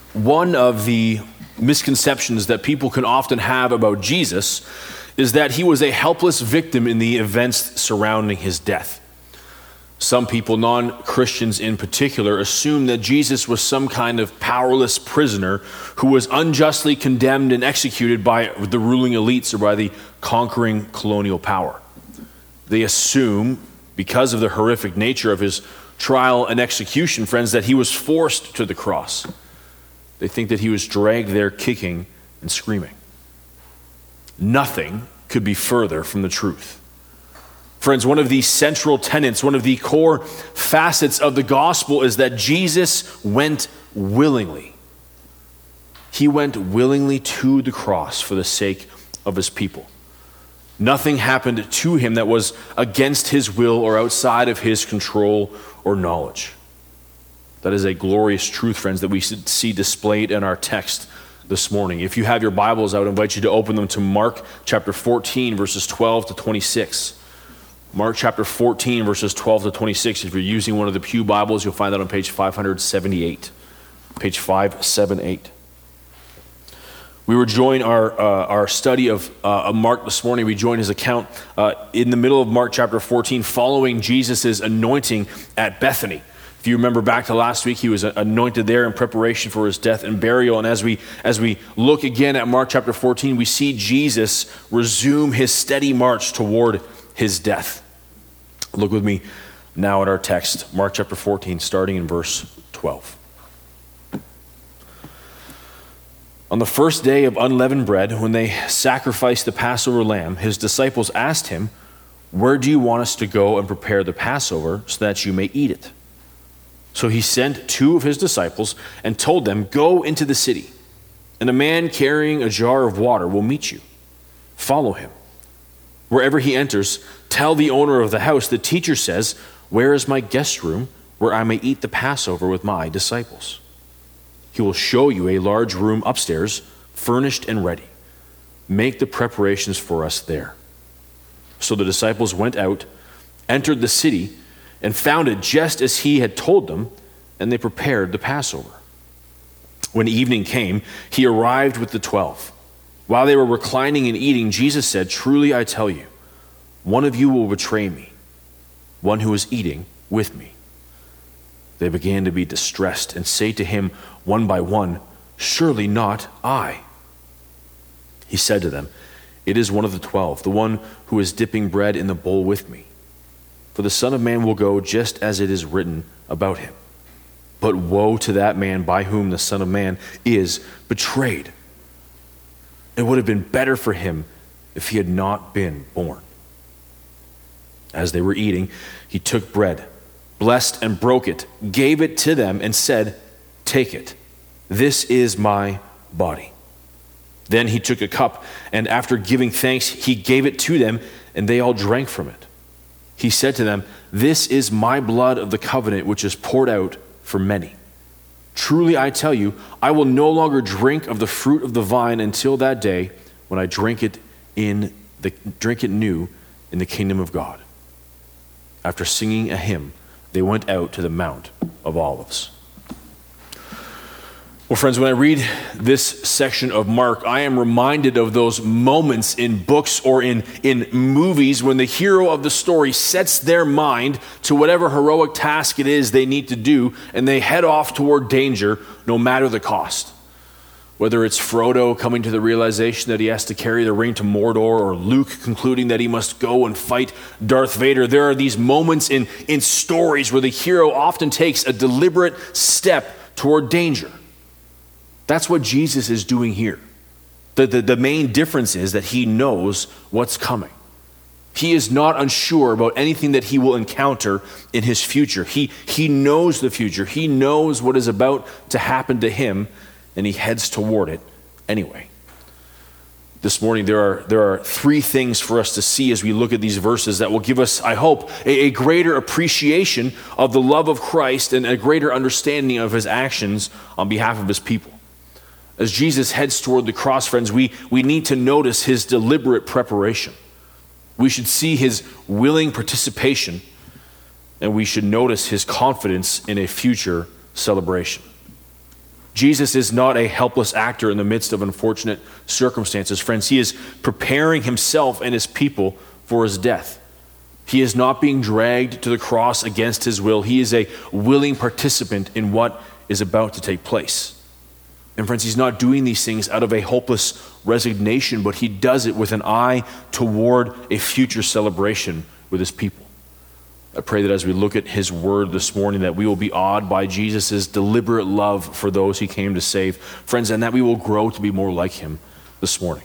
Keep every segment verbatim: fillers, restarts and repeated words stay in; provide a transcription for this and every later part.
One of the misconceptions that people can often have about Jesus is that he was a helpless victim in the events surrounding his death. Some people, non-Christians in particular, assume that Jesus was some kind of powerless prisoner who was unjustly condemned and executed by the ruling elites or by the conquering colonial power. They assume, because of the horrific nature of his trial and execution, friends, that he was forced to the cross. They think that he was dragged there kicking and screaming. Nothing could be further from the truth. Friends, one of the central tenets, one of the core facets of the gospel is that Jesus went willingly. He went willingly to the cross for the sake of his people. Nothing happened to him that was against his will or outside of his control or knowledge. That is a glorious truth, friends, that we should see displayed in our text this morning. If you have your Bibles, I would invite you to open them to Mark chapter fourteen, verses twelve to twenty-six. Mark chapter fourteen, verses twelve to twenty-six. If you're using one of the Pew Bibles, you'll find that on page five seventy-eight. Page five seventy-eight. We were joining our uh, our study of uh, Mark this morning. We joined his account uh, in the middle of Mark chapter fourteen, following Jesus' anointing at Bethany. If you remember back to last week, he was anointed there in preparation for his death and burial. And as we as we look again at Mark chapter fourteen, we see Jesus resume his steady march toward his death. Look with me now at our text, Mark chapter fourteen, starting in verse twelve. On the first day of unleavened bread, when they sacrificed the Passover lamb, his disciples asked him, "Where do you want us to go and prepare the Passover so that you may eat it?" So he sent two of his disciples and told them, "Go into the city, and a man carrying a jar of water will meet you. Follow him. Wherever he enters, tell the owner of the house, the teacher says, 'Where is my guest room where I may eat the Passover with my disciples?' He will show you a large room upstairs, furnished and ready. Make the preparations for us there." So the disciples went out, entered the city, and found it just as he had told them, and they prepared the Passover. When evening came, he arrived with the twelve. While they were reclining and eating, Jesus said, "Truly I tell you, one of you will betray me, one who is eating with me." They began to be distressed and say to him one by one, "Surely not I." He said to them, "It is one of the twelve, the one who is dipping bread in the bowl with me. For the Son of Man will go just as it is written about him. But woe to that man by whom the Son of Man is betrayed. It would have been better for him if he had not been born." As they were eating, he took bread, blessed and broke it, gave it to them, and said, "Take it. This is my body." Then he took a cup, and after giving thanks, he gave it to them, and they all drank from it. He said to them, "This is my blood of the covenant, which is poured out for many. Truly I tell you, I will no longer drink of the fruit of the vine until that day when I drink it in the drink it new in the kingdom of God." After singing a hymn, they went out to the Mount of Olives. Well, friends, when I read this section of Mark, I am reminded of those moments in books or in, in movies when the hero of the story sets their mind to whatever heroic task it is they need to do, and they head off toward danger no matter the cost. Whether it's Frodo coming to the realization that he has to carry the ring to Mordor, or Luke concluding that he must go and fight Darth Vader, there are these moments in, in stories where the hero often takes a deliberate step toward danger. That's what Jesus is doing here. The, the, the main difference is that he knows what's coming. He is not unsure about anything that he will encounter in his future. He, he knows the future. He knows what is about to happen to him, and he heads toward it anyway. This morning, there are, there are three things for us to see as we look at these verses that will give us, I hope, a, a greater appreciation of the love of Christ and a greater understanding of his actions on behalf of his people. As Jesus heads toward the cross, friends, we, we need to notice his deliberate preparation. We should see his willing participation, and we should notice his confidence in a future celebration. Jesus is not a helpless actor in the midst of unfortunate circumstances. Friends, he is preparing himself and his people for his death. He is not being dragged to the cross against his will. He is a willing participant in what is about to take place. And friends, he's not doing these things out of a hopeless resignation, but he does it with an eye toward a future celebration with his people. I pray that as we look at his word this morning, that we will be awed by Jesus' deliberate love for those he came to save. Friends, and that we will grow to be more like him this morning.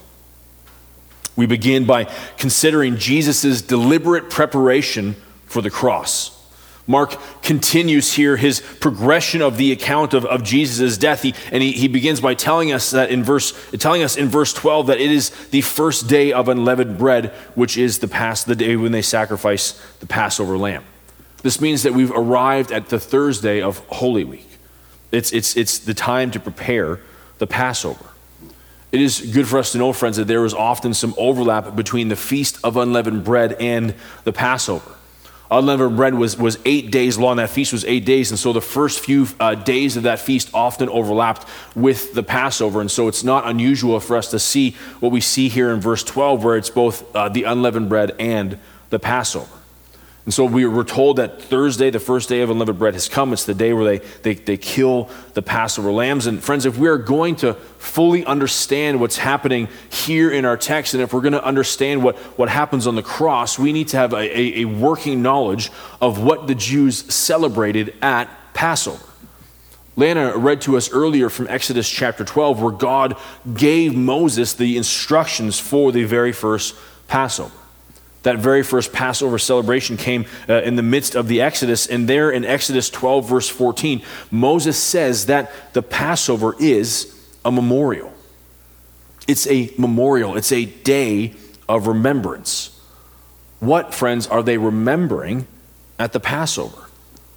We begin by considering Jesus' deliberate preparation for the cross. Mark continues here his progression of the account of, of Jesus' death. He, and he, he begins by telling us that in verse telling us in verse twelve that it is the first day of unleavened bread, which is the Pass, the day when they sacrifice the Passover lamb. This means that we've arrived at the Thursday of Holy Week. It's, it's, it's the time to prepare the Passover. It is good for us to know, friends, that there is often some overlap between the Feast of Unleavened Bread and the Passover. Unleavened bread was, was eight days long. That feast was eight days. And so the first few uh, days of that feast often overlapped with the Passover. And so it's not unusual for us to see what we see here in verse twelve, where it's both uh, the unleavened bread and the Passover. And so we were told that Thursday, the first day of unleavened bread, has come. It's the day where they, they, they kill the Passover lambs. And friends, if we are going to fully understand what's happening here in our text, and if we're going to understand what, what happens on the cross, we need to have a, a, a working knowledge of what the Jews celebrated at Passover. Lana read to us earlier from Exodus chapter twelve, where God gave Moses the instructions for the very first Passover. That very first Passover celebration came uh, in the midst of the Exodus. And there in Exodus twelve, verse fourteen, Moses says that the Passover is a memorial. It's a memorial. It's a day of remembrance. What, friends, are they remembering at the Passover?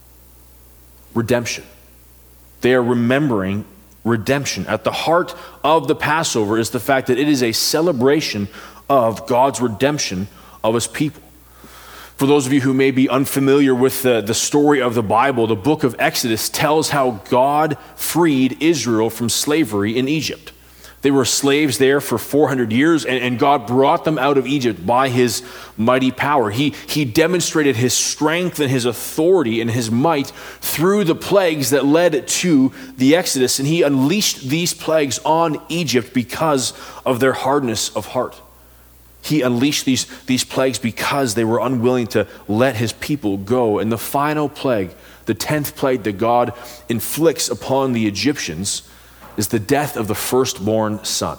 Redemption. They are remembering redemption. At the heart of the Passover is the fact that it is a celebration of God's redemption of his people. For those of you who may be unfamiliar with the, the story of the Bible, the book of Exodus tells how God freed Israel from slavery in Egypt. They were slaves there for four hundred years, and, and God brought them out of Egypt by his mighty power. He, he demonstrated his strength and his authority and his might through the plagues that led to the Exodus, and he unleashed these plagues on Egypt because of their hardness of heart. He unleashed these, these plagues because they were unwilling to let his people go. And the final plague, the tenth plague that God inflicts upon the Egyptians, is the death of the firstborn son.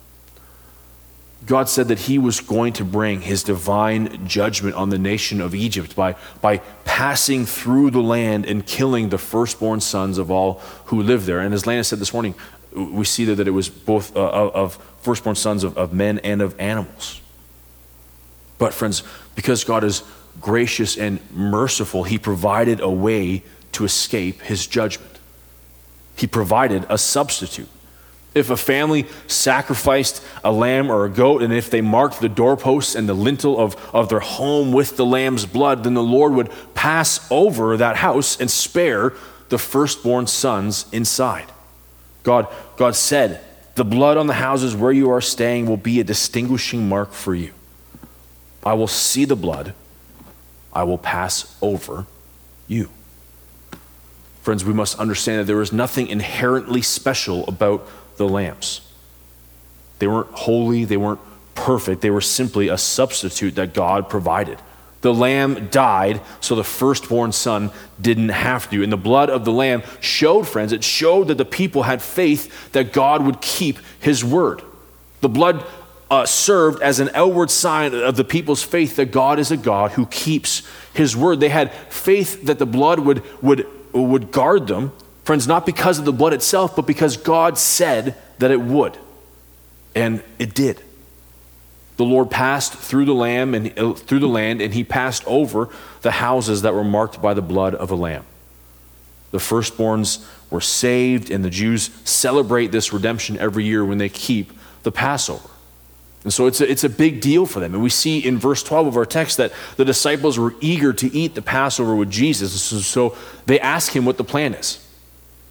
God said that he was going to bring his divine judgment on the nation of Egypt by, by passing through the land and killing the firstborn sons of all who lived there. And as Lana said this morning, we see there that it was both uh, of firstborn sons of, of men and of animals. But friends, because God is gracious and merciful, he provided a way to escape his judgment. He provided a substitute. If a family sacrificed a lamb or a goat, and if they marked the doorposts and the lintel of, of their home with the lamb's blood, then the Lord would pass over that house and spare the firstborn sons inside. God, God said, "The blood on the houses where you are staying will be a distinguishing mark for you. I will see the blood. I will pass over you." Friends, we must understand that there is nothing inherently special about the lambs. They weren't holy. They weren't perfect. They were simply a substitute that God provided. The lamb died so the firstborn son didn't have to. And the blood of the lamb showed, friends, it showed that the people had faith that God would keep his word. The blood Uh, served as an outward sign of the people's faith that God is a God who keeps his word. They had faith that the blood would, would, would guard them, friends, not because of the blood itself, but because God said that it would. And it did. The Lord passed through the lamb and uh, through the land, and he passed over the houses that were marked by the blood of a lamb. The firstborns were saved, and the Jews celebrate this redemption every year when they keep the Passover. And so it's a, it's a big deal for them. And we see in verse twelve of our text that the disciples were eager to eat the Passover with Jesus. So they ask him what the plan is.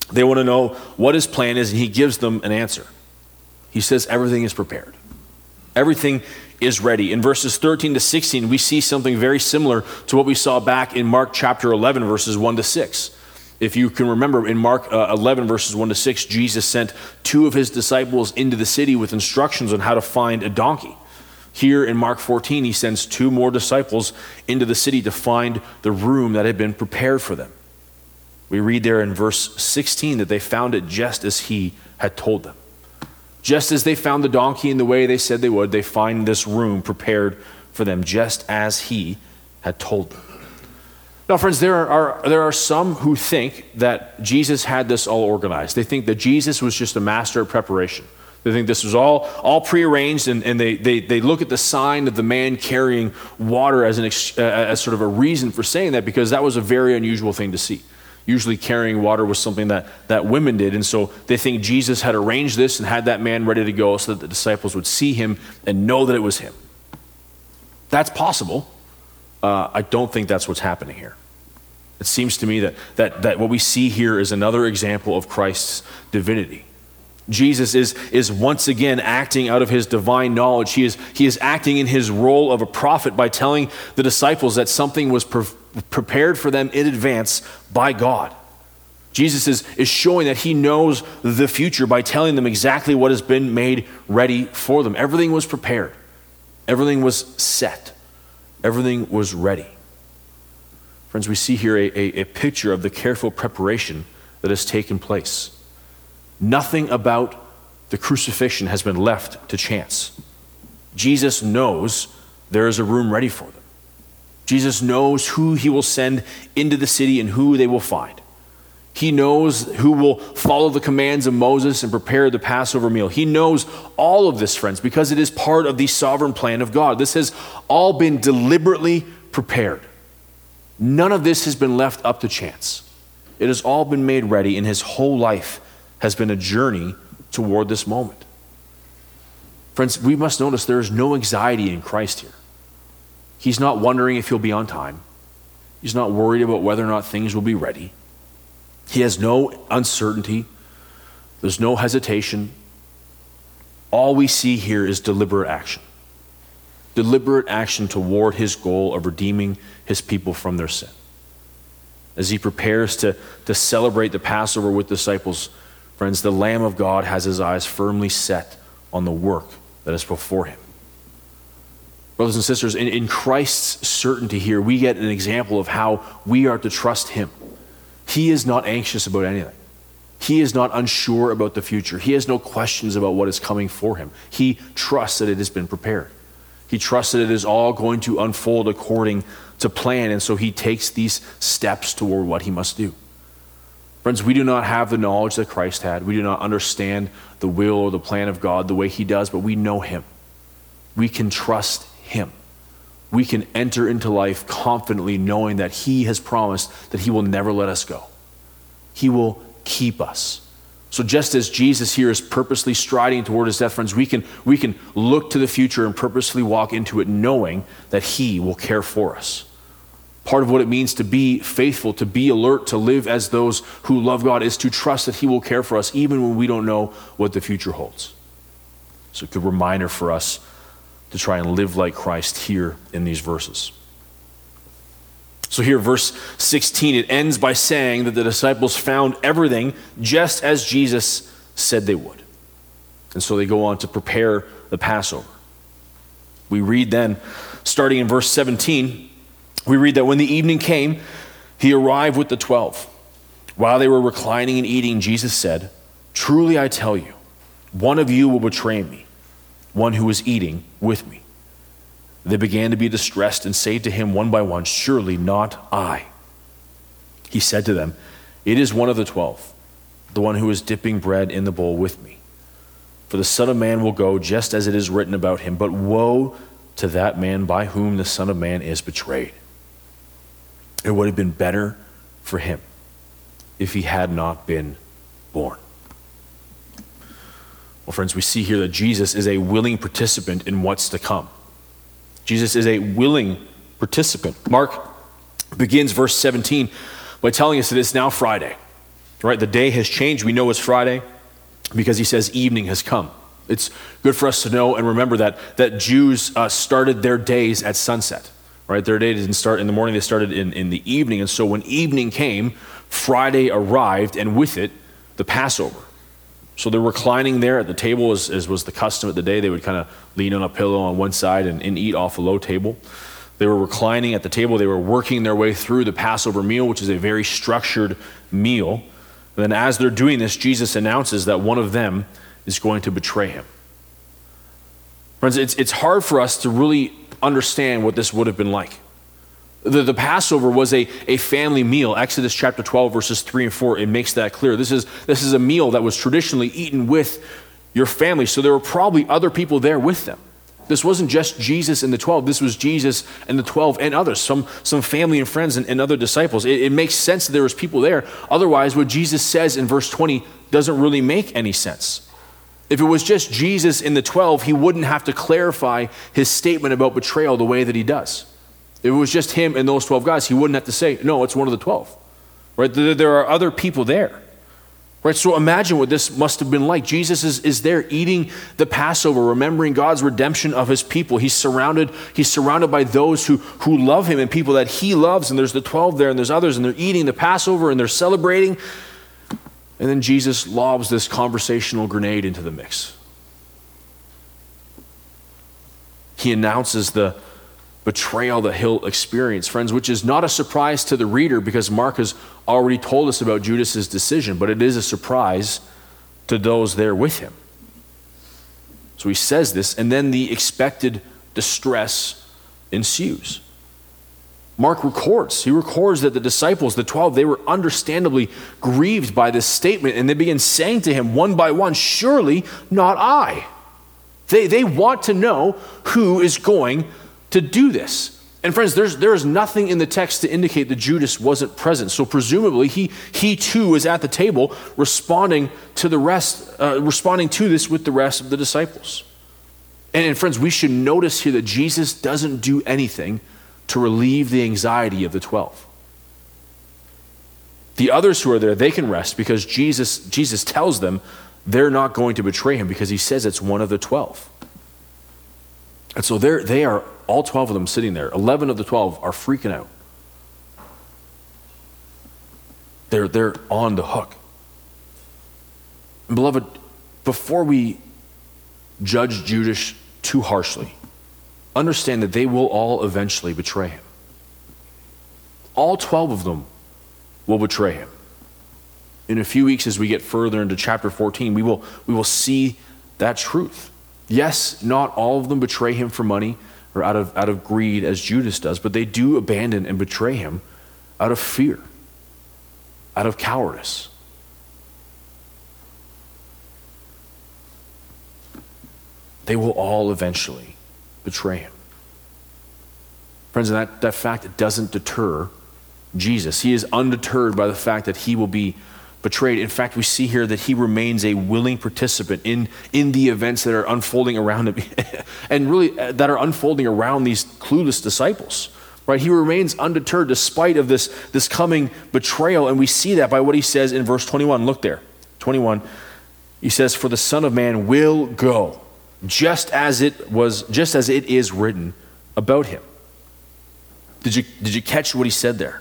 They want to know what his plan is, and he gives them an answer. He says everything is prepared. Everything is ready. In verses thirteen to sixteen, we see something very similar to what we saw back in Mark chapter eleven, verses one to six. If you can remember, in Mark uh, eleven, verses one to six, Jesus sent two of his disciples into the city with instructions on how to find a donkey. Here in Mark fourteen, he sends two more disciples into the city to find the room that had been prepared for them. We read there in verse sixteen that they found it just as he had told them. Just as they found the donkey in the way they said they would, they find this room prepared for them just as he had told them. Now, friends, there are, there are some who think that Jesus had this all organized. They think that Jesus was just a master at preparation. They think this was all, all prearranged, and, and they, they, they look at the sign of the man carrying water as, an, uh, as sort of a reason for saying that, because that was a very unusual thing to see. Usually carrying water was something that, that women did, and so they think Jesus had arranged this and had that man ready to go so that the disciples would see him and know that it was him. That's possible. Uh, I don't think that's what's happening here. It seems to me that, that, that what we see here is another example of Christ's divinity. Jesus is, is once again acting out of his divine knowledge. He is, he is acting in his role of a prophet by telling the disciples that something was pre- prepared for them in advance by God. Jesus is, is showing that he knows the future by telling them exactly what has been made ready for them. Everything was prepared. Everything was set. Everything was ready. Friends, we see here a, a, a picture of the careful preparation that has taken place. Nothing about the crucifixion has been left to chance. Jesus knows there is a room ready for them. Jesus knows who he will send into the city and who they will find. He knows who will follow the commands of Moses and prepare the Passover meal. He knows all of this, friends, because it is part of the sovereign plan of God. This has all been deliberately prepared. None of this has been left up to chance. It has all been made ready, and his whole life has been a journey toward this moment. Friends, we must notice there is no anxiety in Christ here. He's not wondering if he'll be on time. He's not worried about whether or not things will be ready. He has no uncertainty. There's no hesitation. All we see here is deliberate action. Deliberate action toward his goal of redeeming his people from their sin. As he prepares to, to celebrate the Passover with disciples, friends, the Lamb of God has his eyes firmly set on the work that is before him. Brothers and sisters, in, in Christ's certainty here, we get an example of how we are to trust him. He is not anxious about anything. He is not unsure about the future. He has no questions about what is coming for him. He trusts that it has been prepared. He trusts that it is all going to unfold according to plan, and so he takes these steps toward what he must do. Friends, we do not have the knowledge that Christ had. We do not understand the will or the plan of God the way he does, but we know him. We can trust him. We can enter into life confidently knowing that he has promised that he will never let us go. He will keep us. So just as Jesus here is purposely striding toward his death, friends, we can, we can look to the future and purposely walk into it knowing that he will care for us. Part of what it means to be faithful, to be alert, to live as those who love God is to trust that he will care for us even when we don't know what the future holds. So a good reminder for us to try and live like Christ here in these verses. So here, verse sixteen, it ends by saying that the disciples found everything just as Jesus said they would. And so they go on to prepare the Passover. We read then, starting in verse seventeen, we read that when the evening came, he arrived with the twelve. While they were reclining and eating, Jesus said, "Truly I tell you, one of you will betray me, one who is eating with me." They began to be distressed and say to him one by one, "Surely not I." He said to them, "It is one of the twelve, the one who is dipping bread in the bowl with me. For the Son of Man will go just as it is written about him, but woe to that man by whom the Son of Man is betrayed. It would have been better for him if he had not been born." Well, friends, we see here that Jesus is a willing participant in what's to come. Jesus is a willing participant. Mark begins verse seventeen by telling us that it's now Friday. right? The day has changed. We know it's Friday because he says evening has come. It's good for us to know and remember that, that Jews uh, started their days at sunset, right? Their day didn't start in the morning, they started in, in the evening. And so when evening came, Friday arrived, and with it, the Passover. So they're reclining there at the table, as, as was the custom of the day. They would kind of lean on a pillow on one side and, and eat off a low table. They were reclining at the table. They were working their way through the Passover meal, which is a very structured meal. And then as they're doing this, Jesus announces that one of them is going to betray him. Friends, it's, it's hard for us to really understand what this would have been like. The, the Passover was a, a family meal. Exodus chapter twelve, verses three and four, it makes that clear. This is, this is a meal that was traditionally eaten with your family, so there were probably other people there with them. This wasn't just Jesus and the twelve. This was Jesus and the twelve and others, some, some family and friends and, and other disciples. It, it makes sense that there was people there. Otherwise, what Jesus says in verse twenty doesn't really make any sense. If it was just Jesus and the twelve, he wouldn't have to clarify his statement about betrayal the way that he does. If it was just him and those twelve guys, he wouldn't have to say, no, it's one of the twelve. Right? There, there are other people there. Right, so imagine what this must have been like. Jesus is, is there eating the Passover, remembering God's redemption of his people. He's surrounded, he's surrounded by those who, who love him and people that he loves, and there's the twelve there and there's others, and they're eating the Passover and they're celebrating. And then Jesus lobs this conversational grenade into the mix. He announces the betrayal that he'll experience, friends, which is not a surprise to the reader because Mark has already told us about Judas's decision, but it is a surprise to those there with him. So he says this, and then the expected distress ensues. Mark records, he records that the disciples, the twelve, they were understandably grieved by this statement, and they begin saying to him one by one, surely not I. They, they want to know who is going to do this. And friends, there's there is nothing in the text to indicate that Judas wasn't present. So presumably he he too is at the table responding to the rest, uh, responding to this with the rest of the disciples. And, and friends, we should notice here that Jesus doesn't do anything to relieve the anxiety of the twelve. The others who are there, they can rest because Jesus Jesus tells them they're not going to betray him because he says it's one of the twelve. And so they're, they are, all twelve of them sitting there. eleven of the twelve are freaking out. They're, they're on the hook. And beloved, before we judge Judas too harshly, understand that they will all eventually betray him. All twelve of them will betray him. In a few weeks, as we get further into chapter fourteen, we will, we will see that truth. Yes, not all of them betray him for money or out of, out of greed as Judas does, but they do abandon and betray him out of fear, out of cowardice. They will all eventually betray him. Friends, and that, that fact it doesn't deter Jesus. He is undeterred by the fact that he will be betrayed. In fact, we see here that he remains a willing participant in, in the events that are unfolding around him and really uh, that are unfolding around these clueless disciples. Right? He remains undeterred despite of this, this coming betrayal, and we see that by what he says in verse twenty-one. Look there. twenty-one. He says, "For the Son of Man will go, just as it was, just as it is written about him." Did you, did you catch what he said there?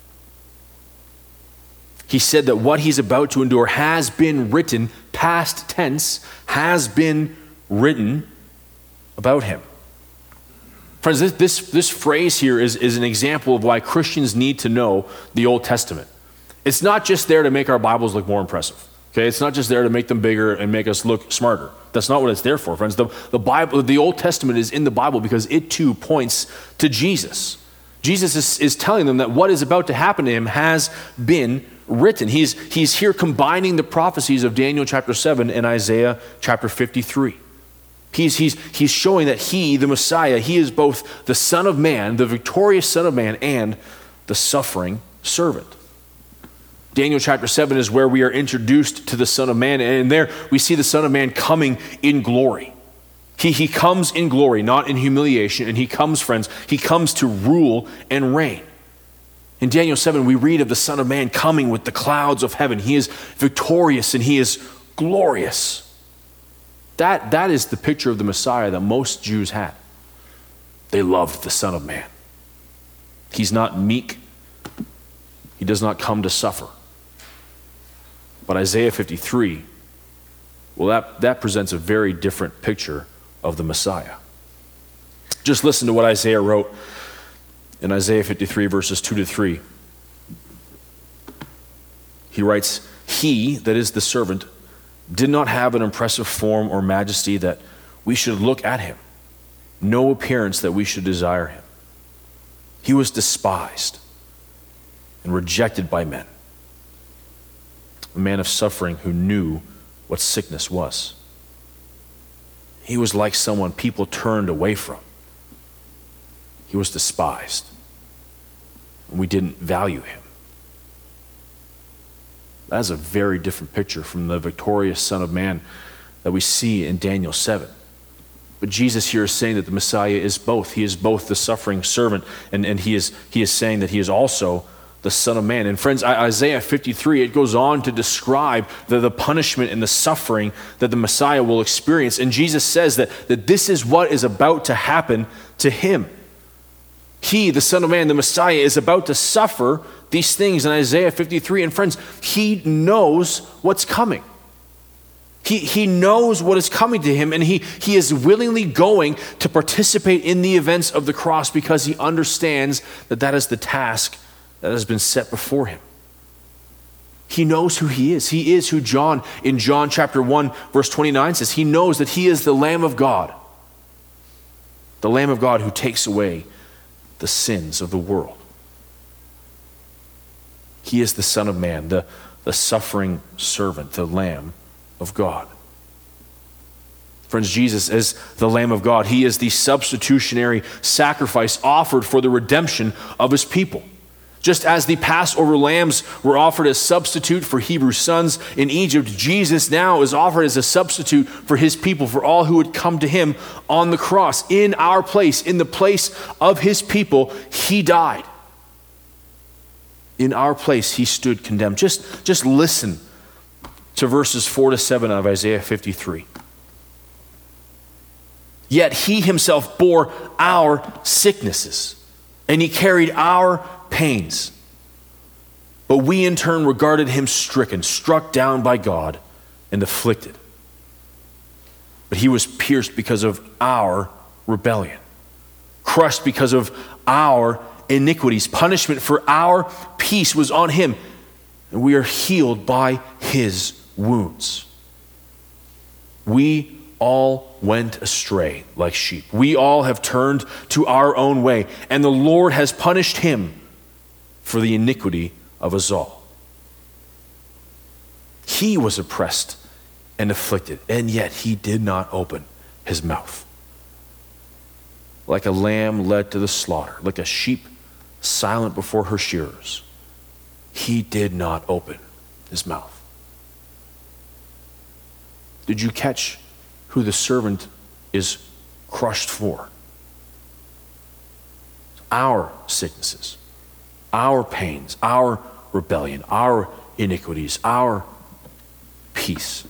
He said that what he's about to endure has been written, past tense, has been written about him. Friends, this, this, this phrase here is, is an example of why Christians need to know the Old Testament. It's not just there to make our Bibles look more impressive. Okay, it's not just there to make them bigger and make us look smarter. That's not what it's there for, friends. The, the Bible, the Old Testament is in the Bible because it too points to Jesus. Jesus is, is telling them that what is about to happen to him has been written. He's, he's here combining the prophecies of Daniel chapter seven and Isaiah chapter fifty-three. He's, he's, he's showing that he, the Messiah, he is both the Son of Man, the victorious Son of Man, and the suffering servant. Daniel chapter seven is where we are introduced to the Son of Man, and there we see the Son of Man coming in glory. He, he comes in glory, not in humiliation, and he comes, friends, he comes to rule and reign. In Daniel seven, we read of the Son of Man coming with the clouds of heaven. He is victorious and he is glorious. That, that is the picture of the Messiah that most Jews had. They loved the Son of Man. He's not meek. He does not come to suffer. But Isaiah fifty-three, well, that, that presents a very different picture of the Messiah. Just listen to what Isaiah wrote in Isaiah fifty-three, verses two to three. He writes, "He," that is the servant, "did not have an impressive form or majesty that we should look at him, no appearance that we should desire him. He was despised and rejected by men, a man of suffering who knew what sickness was. He was like someone people turned away from. He was despised, and we didn't value him." That is a very different picture from the victorious Son of Man that we see in Daniel seven. But Jesus here is saying that the Messiah is both. He is both the suffering servant, and, and he is he is saying that he is also the Son of Man. And friends, Isaiah fifty-three, it goes on to describe the, the punishment and the suffering that the Messiah will experience. And Jesus says that, that this is what is about to happen to him. He, the Son of Man, the Messiah, is about to suffer these things in Isaiah fifty-three. And friends, he knows what's coming. He, he knows what is coming to him, and he, he is willingly going to participate in the events of the cross because he understands that that is the task that has been set before him. He knows who he is. He is who John, in John chapter one, verse twenty-nine says. He knows that he is the Lamb of God, the Lamb of God who takes away the sins of the world. He is the Son of Man, the, the suffering servant, the Lamb of God. Friends, Jesus is the Lamb of God. He is the substitutionary sacrifice offered for the redemption of his people. Just as the Passover lambs were offered as substitute for Hebrew sons in Egypt, Jesus now is offered as a substitute for his people, for all who would come to him on the cross. In our place, in the place of his people, he died. In our place, he stood condemned. Just, just listen to verses four to seven of Isaiah fifty-three. "Yet he himself bore our sicknesses, and he carried our pains. But we in turn regarded him stricken, struck down by God, and afflicted. But he was pierced because of our rebellion, crushed because of our iniquities. Punishment for our peace was on him, and we are healed by his wounds. We all went astray like sheep. We all have turned to our own way, and the Lord has punished him for the iniquity of us all. He was oppressed and afflicted, and yet he did not open his mouth. Like a lamb led to the slaughter, like a sheep silent before her shearers, he did not open his mouth." Did you catch who the servant is crushed for? Our sicknesses, our pains, our rebellion, our iniquities, our peace.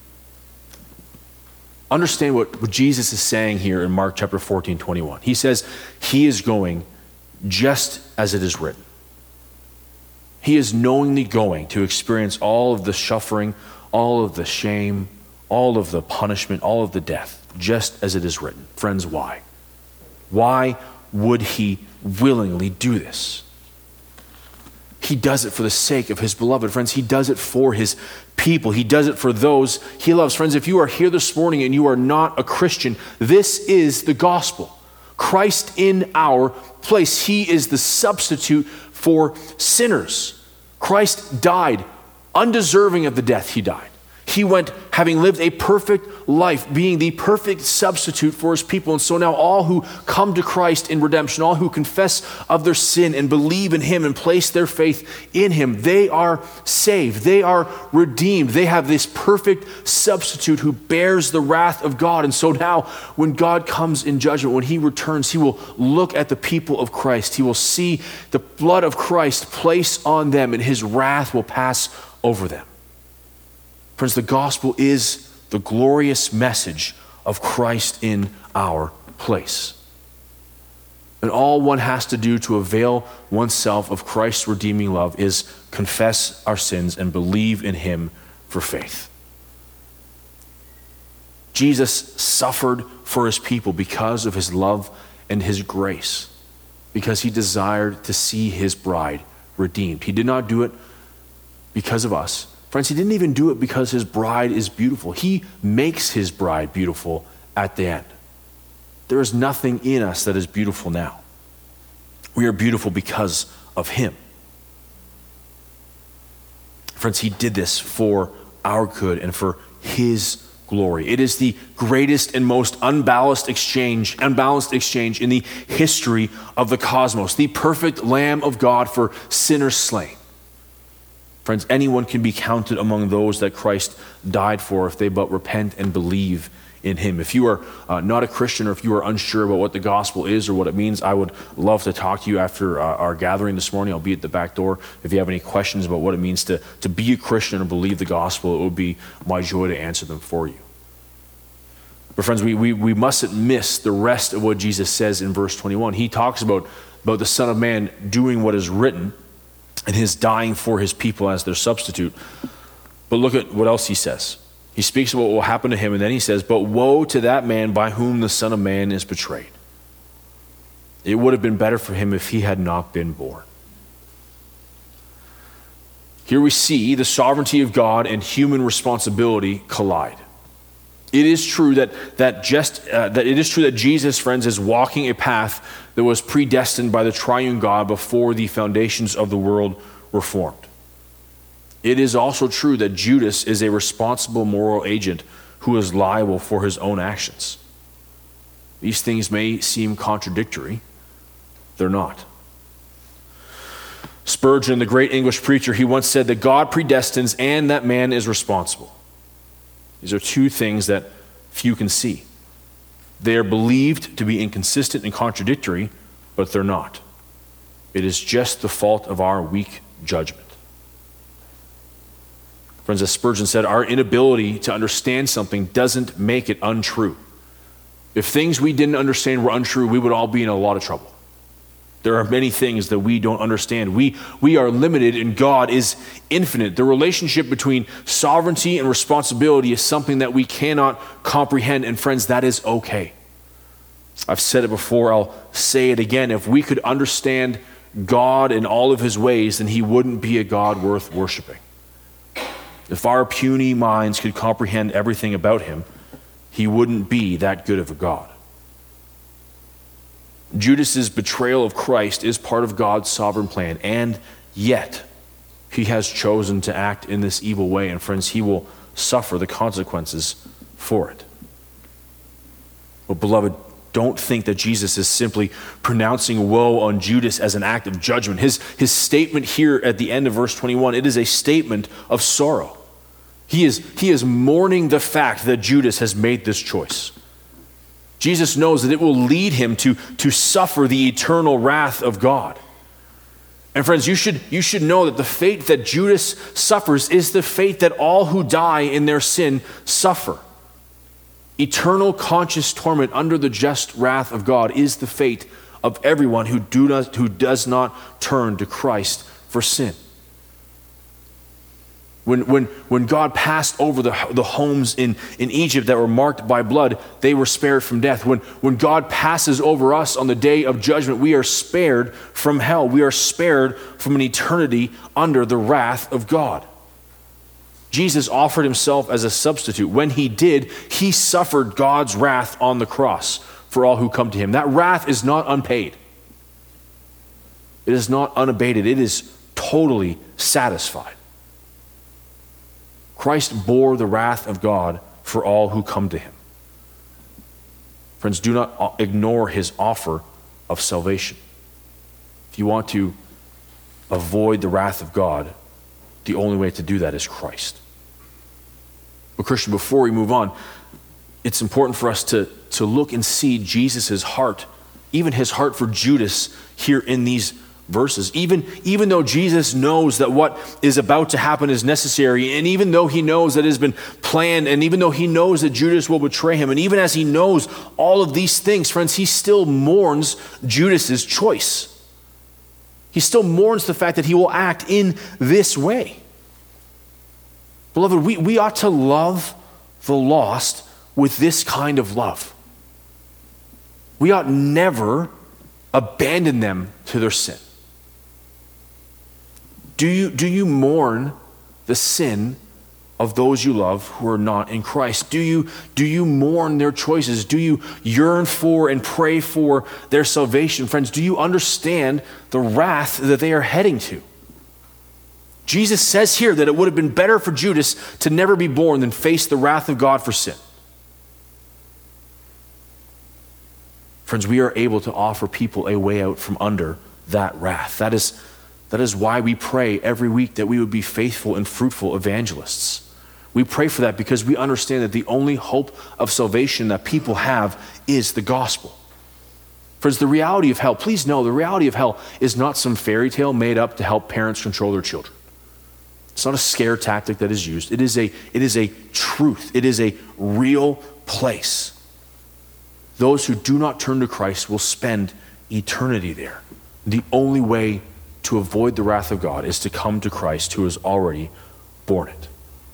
Understand what, what Jesus is saying here in Mark chapter fourteen, twenty-one. He says he is going just as it is written. He is knowingly going to experience all of the suffering, all of the shame, all of the punishment, all of the death, just as it is written. Friends, why? Why would he willingly do this? He does it for the sake of his beloved. Friends, he does it for his people. He does it for those he loves. Friends, if you are here this morning and you are not a Christian, this is the gospel. Christ in our place. He is the substitute for sinners. Christ died undeserving of the death he died. He went having lived a perfect life, being the perfect substitute for his people. And so now all who come to Christ in redemption, all who confess of their sin and believe in him and place their faith in him, they are saved. They are redeemed. They have this perfect substitute who bears the wrath of God. And so now when God comes in judgment, when he returns, he will look at the people of Christ. He will see the blood of Christ placed on them, and his wrath will pass over them. Friends, the gospel is the glorious message of Christ in our place. And all one has to do to avail oneself of Christ's redeeming love is confess our sins and believe in him for faith. Jesus suffered for his people because of his love and his grace, because he desired to see his bride redeemed. He did not do it because of us. Friends, he didn't even do it because his bride is beautiful. He makes his bride beautiful at the end. There is nothing in us that is beautiful now. We are beautiful because of him. Friends, he did this for our good and for his glory. It is the greatest and most unbalanced exchange, unbalanced exchange in the history of the cosmos. The perfect Lamb of God for sinners slain. Friends, anyone can be counted among those that Christ died for if they but repent and believe in him. If you are uh, not a Christian, or if you are unsure about what the gospel is or what it means, I would love to talk to you after uh, our gathering this morning. I'll be at the back door. If you have any questions about what it means to, to be a Christian and believe the gospel, it would be my joy to answer them for you. But friends, we, we, we mustn't miss the rest of what Jesus says in verse twenty-one. He talks about, about the Son of Man doing what is written and his dying for his people as their substitute. But look at what else he says. He speaks about what will happen to him, and then he says, but woe to that man by whom the Son of Man is betrayed. It would have been better for him if he had not been born. Here we see the sovereignty of God and human responsibility collide. It is true that that just uh, that it is true that Jesus, friends, is walking a path that was predestined by the triune God before the foundations of the world were formed. It is also true that Judas is a responsible moral agent who is liable for his own actions. These things may seem contradictory. They're not. Spurgeon, the great English preacher, he once said that God predestines and that man is responsible. These are two things that few can see. They are believed to be inconsistent and contradictory, but they're not. It is just the fault of our weak judgment. Friends, as Spurgeon said, our inability to understand something doesn't make it untrue. If things we didn't understand were untrue, we would all be in a lot of trouble. There are many things that we don't understand. We, we are limited and God is infinite. The relationship between sovereignty and responsibility is something that we cannot comprehend. And friends, that is okay. I've said it before, I'll say it again. If we could understand God in all of his ways, then he wouldn't be a God worth worshiping. If our puny minds could comprehend everything about him, he wouldn't be that good of a God. Judas's betrayal of Christ is part of God's sovereign plan, and yet he has chosen to act in this evil way, and friends, he will suffer the consequences for it. But beloved, don't think that Jesus is simply pronouncing woe on Judas as an act of judgment. His, his statement here at the end of verse twenty-one, it is a statement of sorrow. He is, he is mourning the fact that Judas has made this choice. Jesus knows that it will lead him to, to suffer the eternal wrath of God. And friends, you should, you should know that the fate that Judas suffers is the fate that all who die in their sin suffer. Eternal conscious torment under the just wrath of God is the fate of everyone who, do not, who does not turn to Christ for sin. When, when, when God passed over the, the homes in, in Egypt that were marked by blood, they were spared from death. When, when God passes over us on the day of judgment, we are spared from hell. We are spared from an eternity under the wrath of God. Jesus offered himself as a substitute. When he did, he suffered God's wrath on the cross for all who come to him. That wrath is not unpaid. It is not unabated. It is totally satisfied. Christ bore the wrath of God for all who come to him. Friends, do not ignore his offer of salvation. If you want to avoid the wrath of God, the only way to do that is Christ. But Christian, before we move on, it's important for us to, to look and see Jesus' heart, even his heart for Judas here in these verses. Even, even though Jesus knows that what is about to happen is necessary, and even though he knows that it has been planned, and even though he knows that Judas will betray him, and even as he knows all of these things, friends, he still mourns Judas's choice. He still mourns the fact that he will act in this way. Beloved, we, we ought to love the lost with this kind of love. We ought never abandon them to their sin. Do you, do you mourn the sin of those you love who are not in Christ? Do you, do you mourn their choices? Do you yearn for and pray for their salvation? Friends, do you understand the wrath that they are heading to? Jesus says here that it would have been better for Judas to never be born than face the wrath of God for sin. Friends, we are able to offer people a way out from under that wrath. That is, that is why we pray every week that we would be faithful and fruitful evangelists. We pray for that because we understand that the only hope of salvation that people have is the gospel. Friends, the reality of hell, please know, the reality of hell is not some fairy tale made up to help parents control their children. It's not a scare tactic that is used. It is a, it is a truth. It is a real place. Those who do not turn to Christ will spend eternity there. The only way to avoid the wrath of God is to come to Christ who has already borne it.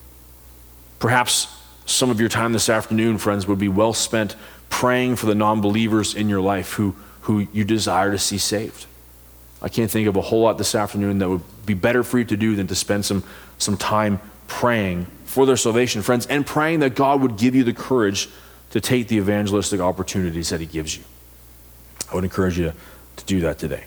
Perhaps some of your time this afternoon, friends, would be well spent praying for the non-believers in your life who, who you desire to see saved. I can't think of a whole lot this afternoon that would be better for you to do than to spend some, some time praying for their salvation, friends, and praying that God would give you the courage to take the evangelistic opportunities that he gives you. I would encourage you to, to do that today.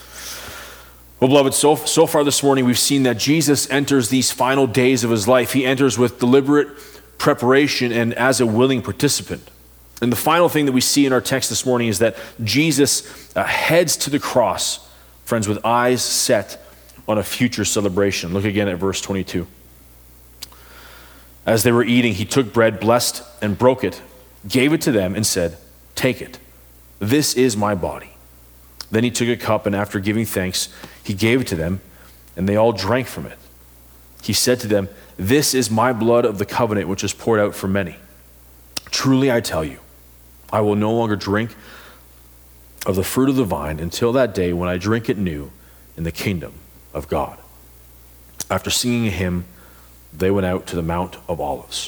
Well, beloved, so, so far this morning we've seen that Jesus enters these final days of his life. He enters with deliberate preparation and as a willing participant. And the final thing that we see in our text this morning is that Jesus uh, heads to the cross, friends, with eyes set on a future celebration. Look again at verse twenty-two. As they were eating, he took bread, blessed and broke it, gave it to them and said, "Take it. This is my body." Then he took a cup, and after giving thanks, he gave it to them, and they all drank from it. He said to them, "This is my blood of the covenant, which is poured out for many. Truly I tell you, I will no longer drink of the fruit of the vine until that day when I drink it new in the kingdom of God." After singing a hymn, they went out to the Mount of Olives.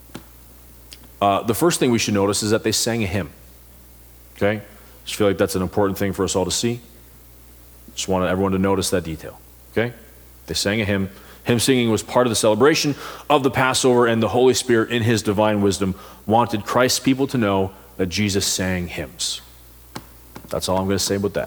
Uh, the first thing we should notice is that they sang a hymn. Okay? Just feel like that's an important thing for us all to see. Just want everyone to notice that detail. Okay? They sang a hymn. Hymn singing was part of the celebration of the Passover, and the Holy Spirit, in his divine wisdom, wanted Christ's people to know that Jesus sang hymns. That's all I'm going to say about that.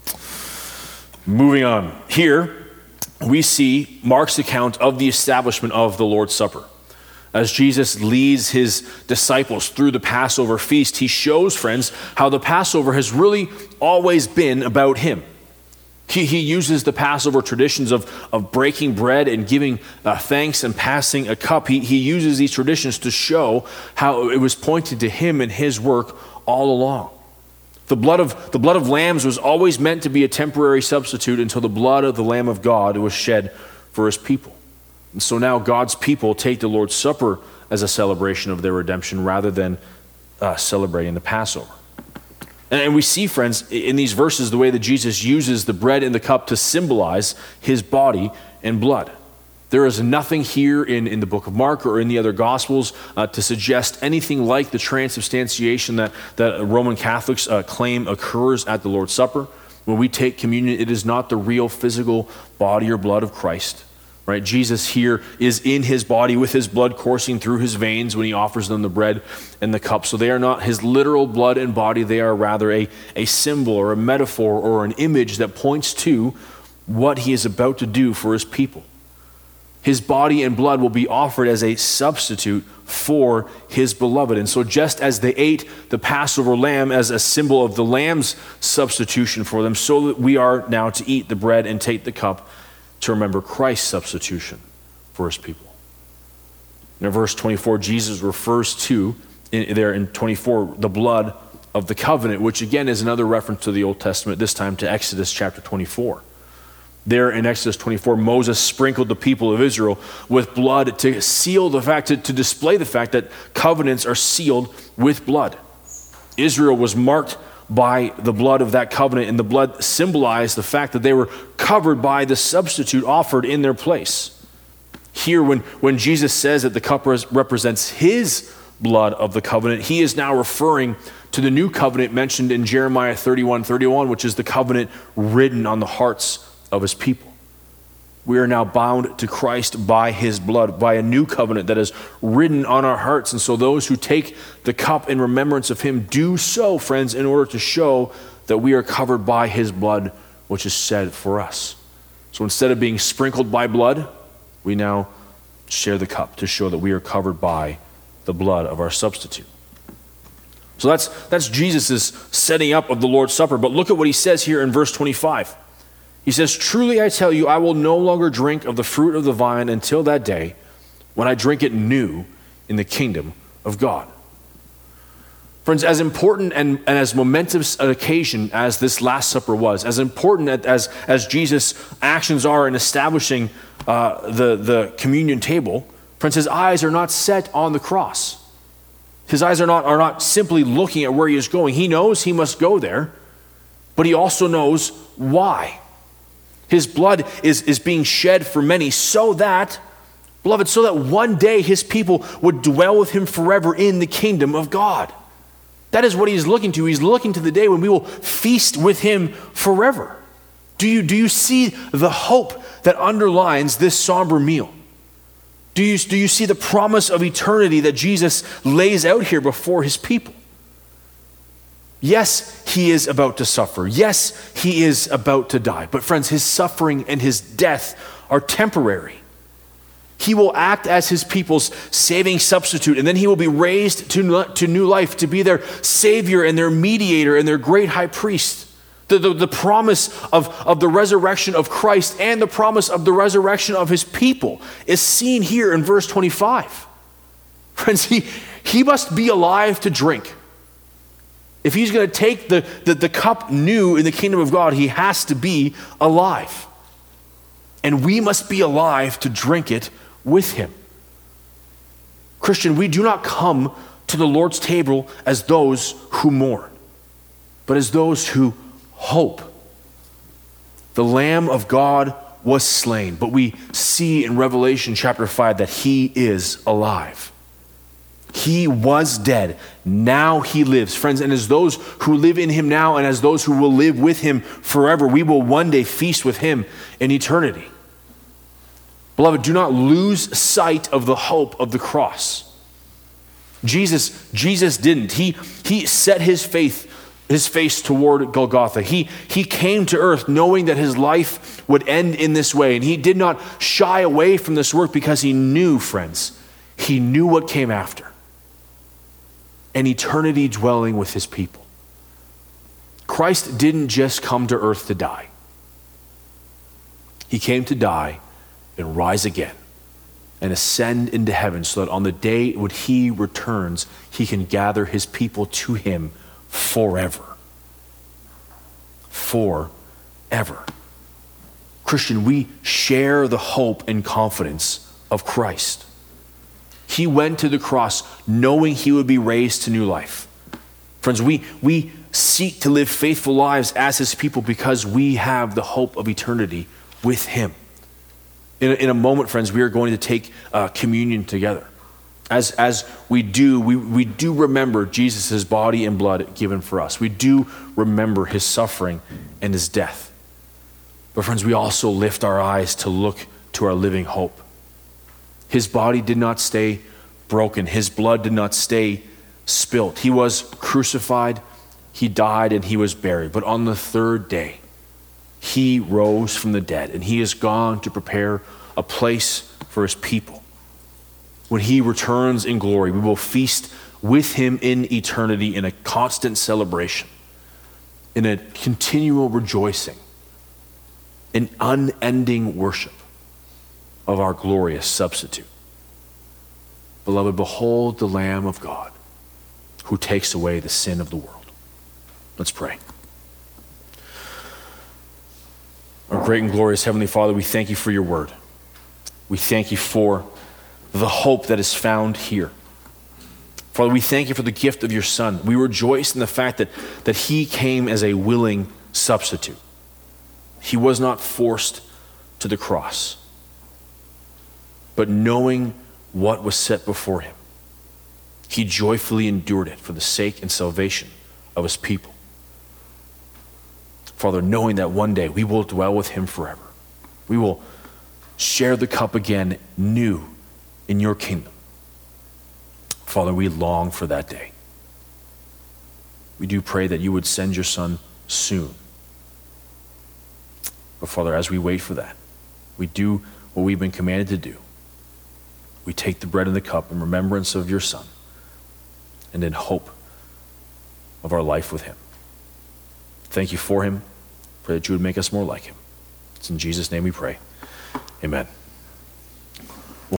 Moving on. Here, we see Mark's account of the establishment of the Lord's Supper. As Jesus leads his disciples through the Passover feast, he shows, friends, how the Passover has really always been about him. He, he uses the Passover traditions of, of breaking bread and giving uh, thanks and passing a cup. He, he uses these traditions to show how it was pointed to him and his work all along. The blood of, the blood of lambs was always meant to be a temporary substitute until the blood of the Lamb of God was shed for his people. And so now God's people take the Lord's Supper as a celebration of their redemption rather than uh, celebrating the Passover. And, and we see, friends, in these verses the way that Jesus uses the bread and the cup to symbolize his body and blood. There is nothing here in, in the book of Mark or in the other Gospels uh, to suggest anything like the transubstantiation that, that Roman Catholics uh, claim occurs at the Lord's Supper. When we take communion, it is not the real physical body or blood of Christ. Right? Jesus here is in his body with his blood coursing through his veins when he offers them the bread and the cup. So they are not his literal blood and body. They are rather a, a symbol or a metaphor or an image that points to what he is about to do for his people. His body and blood will be offered as a substitute for his beloved. And so just as they ate the Passover lamb as a symbol of the lamb's substitution for them, so that we are now to eat the bread and take the cup to remember Christ's substitution for his people. In verse twenty-four, Jesus refers to, in, there in twenty-four, the blood of the covenant, which again is another reference to the Old Testament, this time to Exodus chapter twenty-four. There in Exodus twenty-four, Moses sprinkled the people of Israel with blood to seal the fact, to, to display the fact that covenants are sealed with blood. Israel was marked by the blood of that covenant, and the blood symbolized the fact that they were covered by the substitute offered in their place. Here, when, when Jesus says that the cup res- represents his blood of the covenant, he is now referring to the new covenant mentioned in Jeremiah thirty-one thirty-one, which is the covenant written on the hearts of his people. We are now bound to Christ by his blood, by a new covenant that is written on our hearts. And so those who take the cup in remembrance of him do so, friends, in order to show that we are covered by his blood, which is shed for us. So instead of being sprinkled by blood, we now share the cup to show that we are covered by the blood of our substitute. So that's, that's Jesus' setting up of the Lord's Supper. But look at what he says here in verse twenty-five. He says, "Truly I tell you, I will no longer drink of the fruit of the vine until that day when I drink it new in the kingdom of God." Friends, as important and, and as momentous an occasion as this Last Supper was, as important as, as Jesus' actions are in establishing uh, the, the communion table, friends, his eyes are not set on the cross. His eyes are not, are not simply looking at where he is going. He knows he must go there, but he also knows why. His blood is, is being shed for many so that, beloved, so that one day his people would dwell with him forever in the kingdom of God. That is what he's looking to. He's looking to the day when we will feast with him forever. Do you, do you see the hope that underlines this somber meal? Do you, do you see the promise of eternity that Jesus lays out here before his people? Yes, he is about to suffer. Yes, he is about to die. But friends, his suffering and his death are temporary. He will act as his people's saving substitute, and then he will be raised to, to new life to be their savior and their mediator and their great high priest. The, the, the promise of, of the resurrection of Christ and the promise of the resurrection of his people is seen here in verse twenty-five. Friends, he, he must be alive to drink. If he's going to take the, the, the cup new in the kingdom of God, he has to be alive. And we must be alive to drink it with him. Christian, we do not come to the Lord's table as those who mourn, but as those who hope. The Lamb of God was slain, but we see in Revelation chapter five that he is alive. He was dead. Now he lives. Friends, and as those who live in him now and as those who will live with him forever, we will one day feast with him in eternity. Beloved, do not lose sight of the hope of the cross. Jesus, Jesus didn't. He, he set his faith, his face toward Golgotha. He, he came to earth knowing that his life would end in this way. And he did not shy away from this work because he knew, friends, he knew what came after. An eternity dwelling with his people. Christ didn't just come to earth to die. He came to die and rise again and ascend into heaven so that on the day when he returns, he can gather his people to him forever. Forever. Christian, we share the hope and confidence of Christ. He went to the cross knowing he would be raised to new life. Friends, we, we seek to live faithful lives as his people because we have the hope of eternity with him. In a, in a moment, friends, we are going to take uh, communion together. As, as we do, we, we do remember Jesus' body and blood given for us. We do remember his suffering and his death. But friends, we also lift our eyes to look to our living hope. His body did not stay broken. His blood did not stay spilt. He was crucified, he died, and he was buried. But on the third day, he rose from the dead, and he is gone to prepare a place for his people. When he returns in glory, we will feast with him in eternity in a constant celebration, in a continual rejoicing, in unending worship of our glorious substitute. Beloved, behold the Lamb of God who takes away the sin of the world. Let's pray. Our great and glorious Heavenly Father, we thank you for your word. We thank you for the hope that is found here. Father, we thank you for the gift of your Son. We rejoice in the fact that, that he came as a willing substitute. He was not forced to the cross, but knowing what was set before him, he joyfully endured it for the sake and salvation of his people. Father, knowing that one day we will dwell with him forever. We will share the cup again new in your kingdom. Father, we long for that day. We do pray that you would send your Son soon. But Father, as we wait for that, we do what we've been commanded to do. We take the bread and the cup in remembrance of your Son and in hope of our life with him. Thank you for him. Pray that you would make us more like him. It's in Jesus' name we pray. Amen.